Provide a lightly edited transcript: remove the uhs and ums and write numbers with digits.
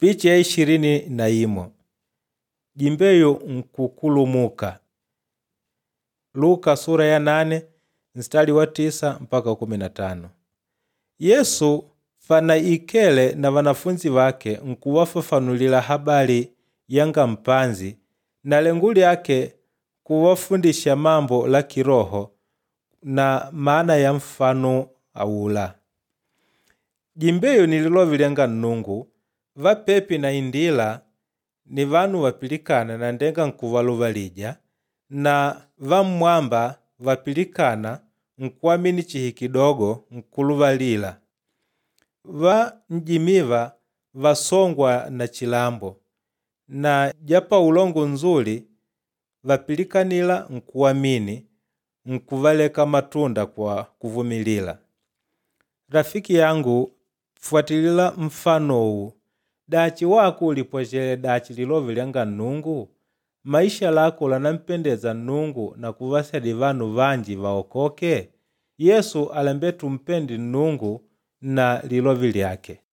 Picha ya 21. Jimbeyo nkukulumuka. Luka sura ya 8 mstari wa 9 mpaka 15. Yesu fana ikele na wanafunzi wake nkuwafafanulila habari yanga mpanzi na lengo lyake kuwafundisha mambo la kiroho na maana ya mfano awula. Jimbeyo nililovilenga Nnungu vapepi na indila ni vanu vapilikana na ndenga nkuvaluvalija na vamwamba vapilikana nkuamini chihi kidogo nkuluvalila. Vanjimiva vasongwa na chilambo na japa ulongo nzuli vapilikanila nkuamini nkuvaleka matunda kwa kuvumilila. Rafiki yangu, fuatilila mfano huu. Dachi wako ulipojele dachi lilovilenga Nnungu, maisha lako lanampendeza Nnungu na kuvasadi vanu vanji vaokoke. Yesu alembe tumpendi Nnungu na lilovi lyake.